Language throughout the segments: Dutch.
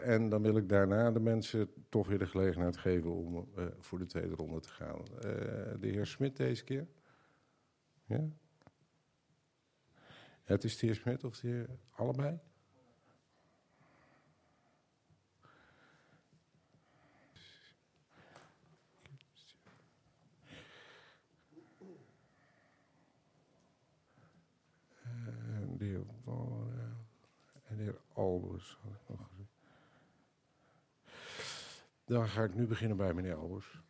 En dan wil ik daarna de mensen toch weer de gelegenheid geven om voor de tweede ronde te gaan. De heer Smit deze keer. Ja? Het is de heer Smit of de heer allebei? De heer Walraaf en de heer Albers. Dan ga ik nu beginnen bij meneer Albers.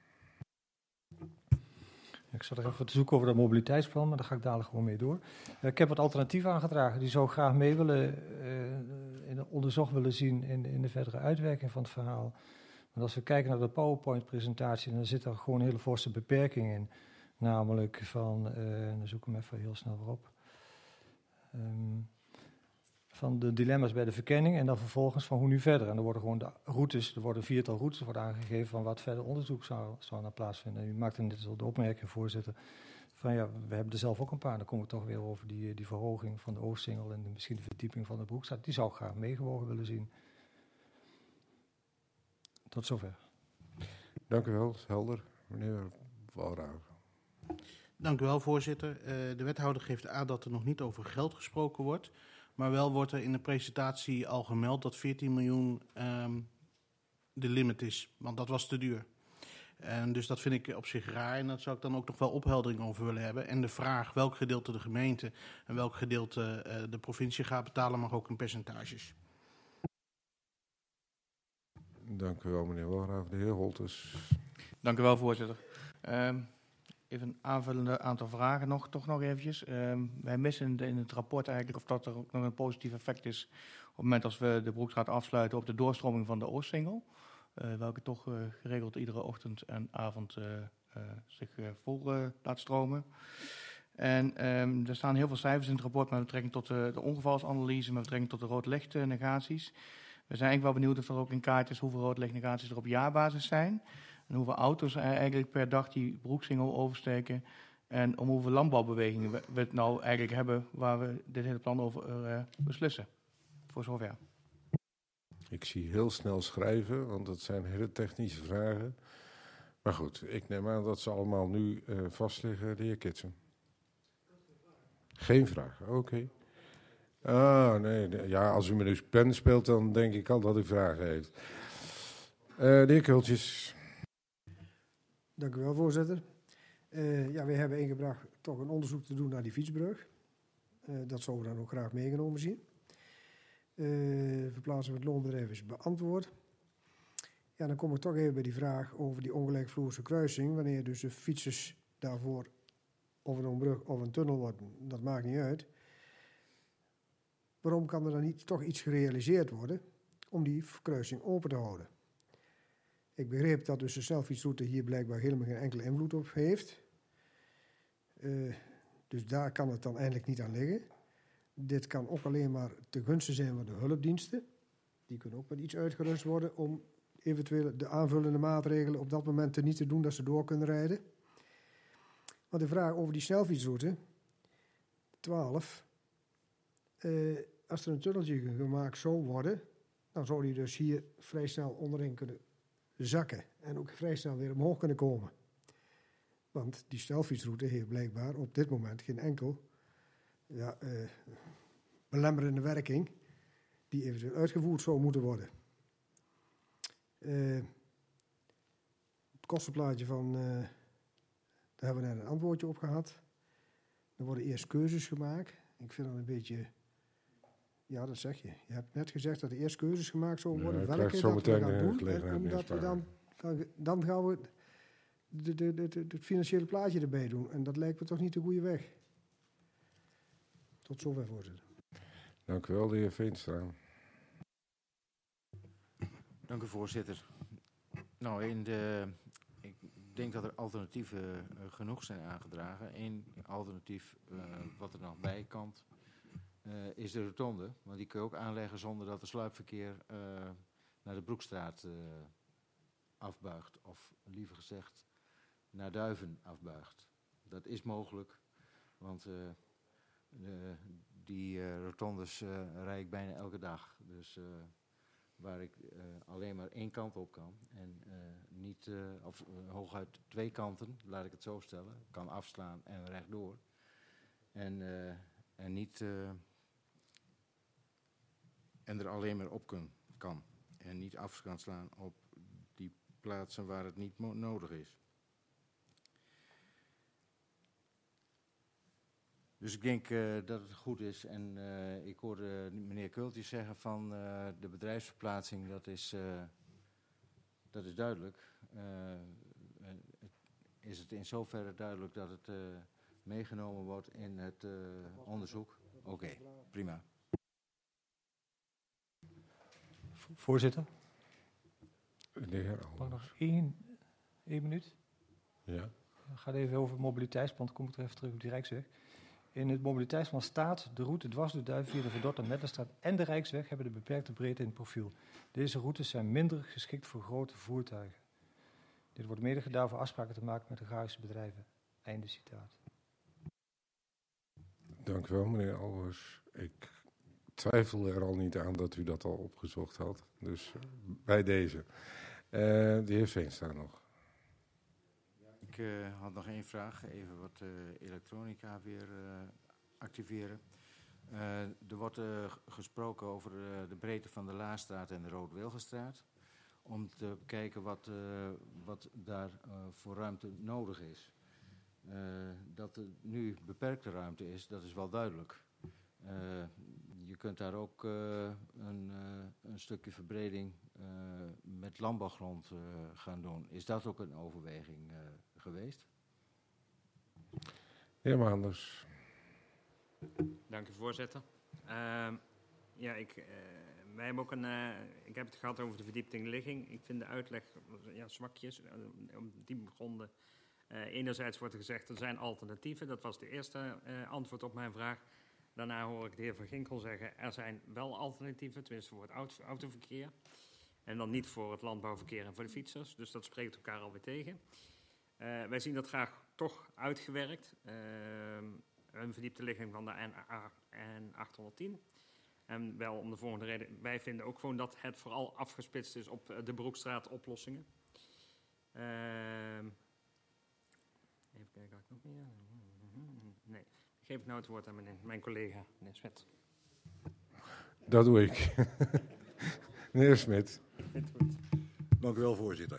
Ik zat er even te zoeken over dat mobiliteitsplan, maar daar ga ik dadelijk gewoon mee door. Ik heb wat alternatieven aangedragen. Die zou ik graag mee willen, onderzocht willen zien in de verdere uitwerking van het verhaal. Want als we kijken naar de PowerPoint-presentatie, dan zit er gewoon een hele forse beperking in. Namelijk van, dan zoek ik hem even heel snel weer op. Van de dilemma's bij de verkenning en dan vervolgens van hoe nu verder. En er worden gewoon de routes, er worden een viertal routes worden aangegeven van wat verder onderzoek zou naar plaatsvinden. En u maakte net al de opmerking, voorzitter, van ja, we hebben er zelf ook een paar. Dan komen we toch weer over die verhoging van de Oostsingel en misschien de verdieping van de Broekstraat. Die zou ik graag meegewogen willen zien. Tot zover. Dank u wel, helder. Meneer Walraaf. Dank u wel, voorzitter. De wethouder geeft aan dat er nog niet over geld gesproken wordt. Maar wel wordt er in de presentatie al gemeld dat 14 miljoen de limit is. Want dat was te duur. En dus dat vind ik op zich raar. En daar zou ik dan ook nog wel opheldering over willen hebben. En de vraag welk gedeelte de gemeente en welk gedeelte de provincie gaat betalen mag ook in percentages. Dank u wel, meneer Walraaf. De heer Holtes. Dank u wel, voorzitter. Even een aanvullende aantal vragen toch nog eventjes. Wij missen in het rapport eigenlijk of dat er ook nog een positief effect is op het moment als we de Broekstraat afsluiten op de doorstroming van de Oostsingel. Welke toch geregeld iedere ochtend en avond zich vol laat stromen. En er staan heel veel cijfers in het rapport met betrekking tot de ongevalsanalyse, met betrekking tot de roodlichtnegaties. We zijn eigenlijk wel benieuwd of er ook in kaart is hoeveel roodlichtnegaties er op jaarbasis zijn. En hoeveel auto's er eigenlijk per dag die Broeksingel oversteken. En om hoeveel landbouwbewegingen we het nou eigenlijk hebben waar we dit hele plan over beslissen. Voor zover. Ik zie heel snel schrijven, want dat zijn hele technische vragen. Maar goed, ik neem aan dat ze allemaal nu vastliggen. De heer Kitsen. Geen vraag, oké. Ah, nee. Ja, als u met uw pen speelt, dan denk ik al dat u vragen heeft. De heer Kultjes. Dank u wel, voorzitter. Ja, wij hebben ingebracht toch een onderzoek te doen naar die fietsbrug. Dat zouden we dan ook graag meegenomen zien. Verplaatsing van het loonbedrijf is beantwoord. Ja, dan kom ik toch even bij die vraag over die ongelijkvloerse kruising. Wanneer dus de fietsers daarvoor of een brug of een tunnel worden, dat maakt niet uit. Waarom kan er dan niet toch iets gerealiseerd worden om die kruising open te houden? Ik begreep dat dus de snelfietsroute hier blijkbaar helemaal geen enkele invloed op heeft. Dus daar kan het dan eigenlijk niet aan liggen. Dit kan ook alleen maar te gunste zijn van de hulpdiensten. Die kunnen ook met iets uitgerust worden om eventueel de aanvullende maatregelen op dat moment er niet te doen dat ze door kunnen rijden. Maar de vraag over die snelfietsroute, 12. Als er een tunneltje gemaakt zou worden, dan zou die dus hier vrij snel onderin kunnen zakken en ook vrij snel weer omhoog kunnen komen. Want die snelfietsroute heeft blijkbaar op dit moment geen enkel belemmerende werking die eventueel uitgevoerd zou moeten worden. Het kostenplaatje van, daar hebben we net een antwoordje op gehad. Er worden eerst keuzes gemaakt. Ik vind dat een beetje, ja, dat zeg je. Je hebt net gezegd dat er eerst keuzes gemaakt zullen worden. Ja, welke zo dat we meteen gaan doen. En omdat we dan gaan we het financiële plaatje erbij doen. En dat lijkt me toch niet de goede weg. Tot zover, voorzitter. Dank u wel, de heer Veenstra. Dank u, voorzitter. Nou, ik denk dat er alternatieven genoeg zijn aangedragen. Eén alternatief wat er nog bij kan is de rotonde. Want die kun je ook aanleggen zonder dat de sluipverkeer naar de Broekstraat afbuigt. Of liever gezegd naar Duiven afbuigt. Dat is mogelijk, want die rotondes rijd ik bijna elke dag. Dus waar ik alleen maar één kant op kan. En niet, of hooguit twee kanten, laat ik het zo stellen. Ik kan afslaan en rechtdoor. En niet... en er alleen maar op kan. En niet af kan slaan op die plaatsen waar het niet nodig is. Dus ik denk dat het goed is. En ik hoorde meneer Kultjes zeggen van de bedrijfsverplaatsing, dat is duidelijk. Is het in zoverre duidelijk dat het meegenomen wordt in het onderzoek? Oké, prima. Voorzitter, De heer mag ik Albers. nog één minuut? Ja. Het gaat even over het mobiliteitsplan. Dan kom ik er even terug op die Rijksweg. In het mobiliteitsplan staat: de route dwars door Duiven via de Verdort en Mettenstraat en de Rijksweg hebben de beperkte breedte in het profiel. Deze routes zijn minder geschikt voor grote voertuigen. Dit wordt mede gedaan voor afspraken te maken met de agrarische bedrijven. Einde citaat. Dank u wel, meneer Albers. Ik twijfel er al niet aan dat u dat al opgezocht had. Dus bij deze. De heer Veenstra nog. Ik had nog één vraag. Even wat elektronica weer activeren. Er wordt gesproken over de breedte van de Laarstraat en de Rood-Wilgenstraat. Om te kijken wat daar voor ruimte nodig is. Dat er nu beperkte ruimte is, dat is wel duidelijk. Je kunt daar ook een stukje verbreding met landbouwgrond gaan doen. Is dat ook een overweging geweest? Heer Maanders. Dank u, voorzitter. Wij hebben ook ik heb het gehad over de verdieping ligging. Ik vind de uitleg zwakjes, op die gronden. Enerzijds wordt er gezegd, er zijn alternatieven. Dat was de eerste antwoord op mijn vraag. Daarna hoor ik de heer Van Ginkel zeggen, er zijn wel alternatieven, tenminste voor het autoverkeer. En dan niet voor het landbouwverkeer en voor de fietsers. Dus dat spreekt elkaar alweer tegen. Wij zien dat graag toch uitgewerkt. Een verdiepte ligging van de N810. En wel om de volgende reden. Wij vinden ook gewoon dat het vooral afgesplitst is op de Broekstraat oplossingen. Even kijken, had ik nog meer? Nee. Geef ik nou het woord aan mijn collega, meneer Smit. Dat doe ik. Meneer Smit. Dank u wel, voorzitter.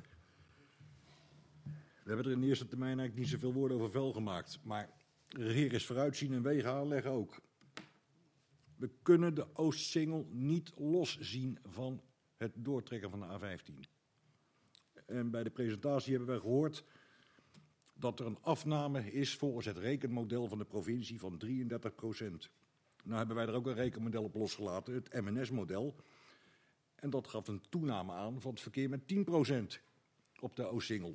We hebben er in de eerste termijn eigenlijk niet zoveel woorden over vuil gemaakt. Maar regeer is vooruitzien en wegen aanleggen ook. We kunnen de Oostsingel niet loszien van het doortrekken van de A15. En bij de presentatie hebben we gehoord dat er een afname is volgens het rekenmodel van de provincie van 33%. Nou hebben wij er ook een rekenmodel op losgelaten, het MNS-model. En dat gaf een toename aan van het verkeer met 10% op de Oostsingel.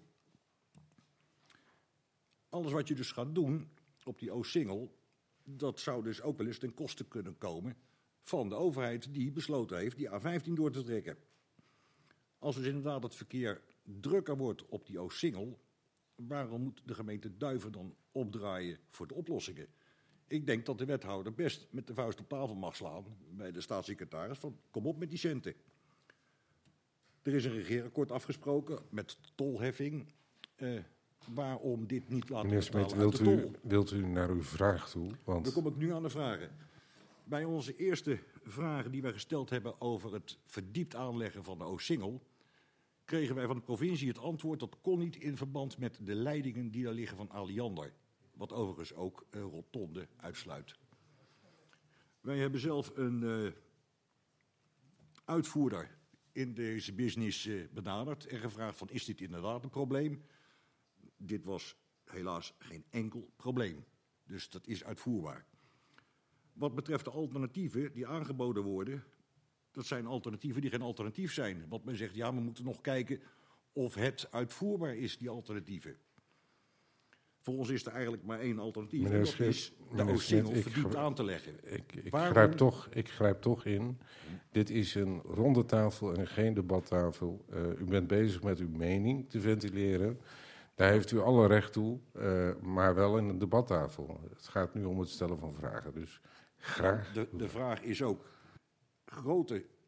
Alles wat je dus gaat doen op die Oostsingel, dat zou dus ook wel eens ten koste kunnen komen van de overheid die besloten heeft die A15 door te trekken. Als dus inderdaad het verkeer drukker wordt op die Oostsingel, waarom moet de gemeente Duiven dan opdraaien voor de oplossingen? Ik denk dat de wethouder best met de vuist op tafel mag slaan bij de staatssecretaris van kom op met die centen. Er is een regeerakkoord afgesproken met tolheffing. Waarom dit niet laten Meneer Smit, betalen uit de tol? wilt u naar uw vraag toe? Want Dan kom ik nu aan de vragen. Bij onze eerste vragen die wij gesteld hebben over het verdiept aanleggen van de Oostsingel, kregen wij van de provincie het antwoord dat kon niet in verband met de leidingen die daar liggen van Aliander. Wat overigens ook rotonde uitsluit. Wij hebben zelf een uitvoerder in deze business benaderd en gevraagd van is dit inderdaad een probleem? Dit was helaas geen enkel probleem. Dus dat is uitvoerbaar. Wat betreft de alternatieven die aangeboden worden, dat zijn alternatieven die geen alternatief zijn. Want men zegt, ja, we moeten nog kijken of het uitvoerbaar is, die alternatieven. Voor ons is er eigenlijk maar één alternatief. Meneer En dat Smit, is de meneer Oostsingel Smit, verdiept aan te leggen. Ik grijp toch in. Dit is een ronde tafel en geen debattafel. U bent bezig met uw mening te ventileren. Daar heeft u alle recht toe, maar wel in een debattafel. Het gaat nu om het stellen van vragen. Dus graag. De vraag is ook, grote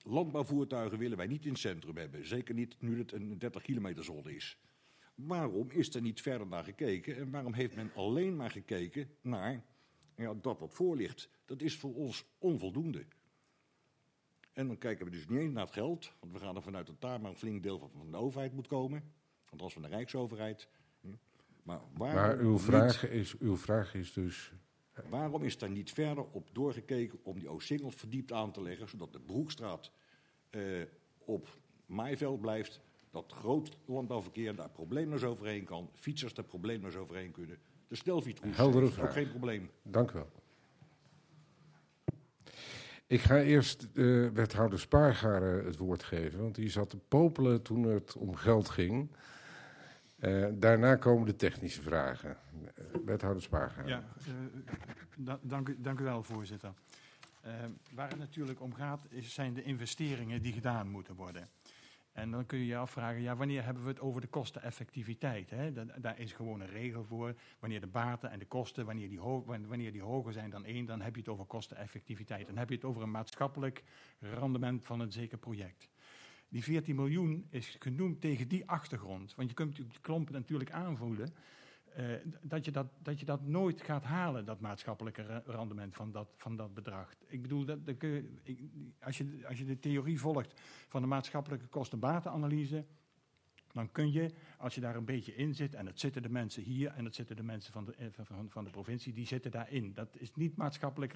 landbouwvoertuigen willen wij niet in het centrum hebben. Zeker niet nu het een 30 kilometer zone is. Waarom is er niet verder naar gekeken? En waarom heeft men alleen maar gekeken naar dat wat voor ligt? Dat is voor ons onvoldoende. En dan kijken we dus niet eens naar het geld. Want we gaan er vanuit dat daar maar een flink deel van de overheid moet komen. Althans van de Rijksoverheid. Maar uw vraag is dus... Waarom is daar niet verder op doorgekeken om die Oostsingel verdiept aan te leggen, zodat de Broekstraat op maaiveld blijft, dat groot landbouwverkeer daar probleemloos overheen kan, fietsers daar probleemloos overheen kunnen. De snelfietsroute is ook geen probleem. Dank u wel. Ik ga eerst wethouder Spargaren het woord geven, want die zat te popelen toen het om geld ging. Daarna komen de technische vragen. Wethouder Spargaren. Ja, dank u wel, voorzitter. Waar het natuurlijk om gaat, zijn de investeringen die gedaan moeten worden. En dan kun je je afvragen, ja, wanneer hebben we het over de kosteneffectiviteit? Hè? Daar is gewoon een regel voor. Wanneer de baten en de kosten, wanneer die hoger zijn dan 1, dan heb je het over kosteneffectiviteit. Dan heb je het over een maatschappelijk rendement van een zeker project. Die 14 miljoen is genoemd tegen die achtergrond. Want je kunt die klompen natuurlijk aanvoelen dat je dat nooit gaat halen, dat maatschappelijke rendement van dat bedrag. Ik bedoel, als je de theorie volgt van de maatschappelijke kosten-batenanalyse, dan kun je, als je daar een beetje in zit, en het zitten de mensen hier en het zitten de mensen van de provincie, die zitten daarin. Dat is niet maatschappelijk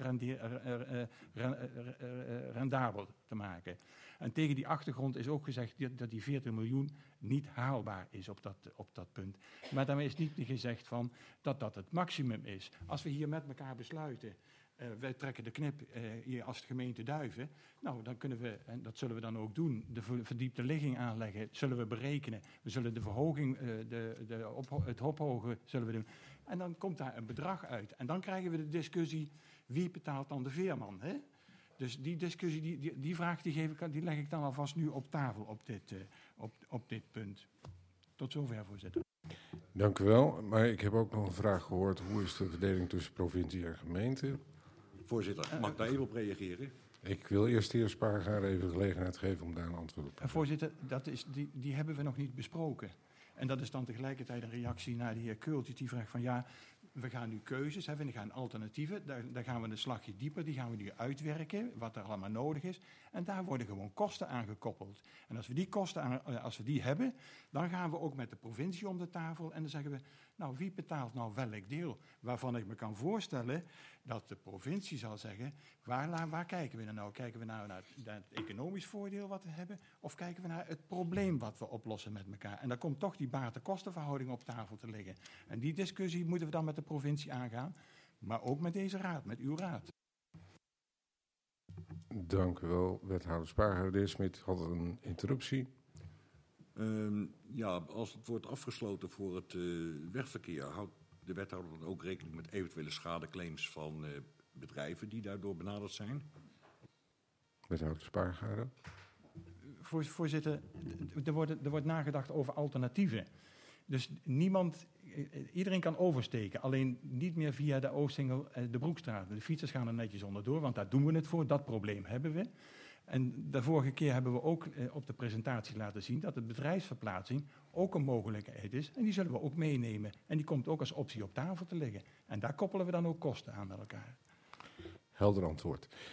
rendabel te maken. En tegen die achtergrond is ook gezegd dat die 14 miljoen niet haalbaar is op dat punt. Maar daarmee is niet gezegd dat het maximum is. Als we hier met elkaar besluiten, wij trekken de knip hier als gemeente Duiven, nou dan kunnen we, en dat zullen we dan ook doen, de verdiepte ligging aanleggen, zullen we berekenen. We zullen de verhoging, het ophogen zullen we doen. En dan komt daar een bedrag uit. En dan krijgen we de discussie, wie betaalt dan de veerman, hè? Dus die discussie, die vraag die leg ik dan alvast nu op tafel op dit punt. Tot zover, voorzitter. Dank u wel. Maar ik heb ook nog een vraag gehoord. Hoe is de verdeling tussen provincie en gemeente? Voorzitter, mag ik daar even op reageren? Ik wil eerst de heer Spargaren even de gelegenheid geven om daar een antwoord op te geven. Voorzitter, die hebben we nog niet besproken. En dat is dan tegelijkertijd een reactie naar de heer Keultjes die vraagt van ja, we gaan nu keuzes hebben, we gaan alternatieven, daar gaan we een slagje dieper, die gaan we nu uitwerken, wat er allemaal nodig is. En daar worden gewoon kosten aan gekoppeld. En als we die kosten als we die hebben, dan gaan we ook met de provincie om de tafel en dan zeggen we, nou wie betaalt nou welk deel? Waarvan ik me kan voorstellen dat de provincie zal zeggen, waar kijken we nou? Kijken we nou naar het economisch voordeel wat we hebben, of kijken we naar het probleem wat we oplossen met elkaar? En dan komt toch die baten-kostenverhouding op tafel te liggen. En die discussie moeten we dan met de provincie aangaan, maar ook met deze raad, met uw raad. Dank u wel, wethouder Spargaren. De heer Smit had een interruptie. Ja, als het wordt afgesloten voor het wegverkeer, houdt de wethouder dan ook rekening met eventuele schadeclaims van bedrijven die daardoor benaderd zijn? Wethouder Spargaren. Voorzitter, er wordt nagedacht over alternatieven. Dus iedereen kan oversteken, alleen niet meer via de Oostsingel, de Broekstraat. De fietsers gaan er netjes onderdoor, want daar doen we het voor. Dat probleem hebben we. En de vorige keer hebben we ook op de presentatie laten zien dat de bedrijfsverplaatsing ook een mogelijkheid is. En die zullen we ook meenemen. En die komt ook als optie op tafel te liggen. En daar koppelen we dan ook kosten aan met elkaar. Helder antwoord.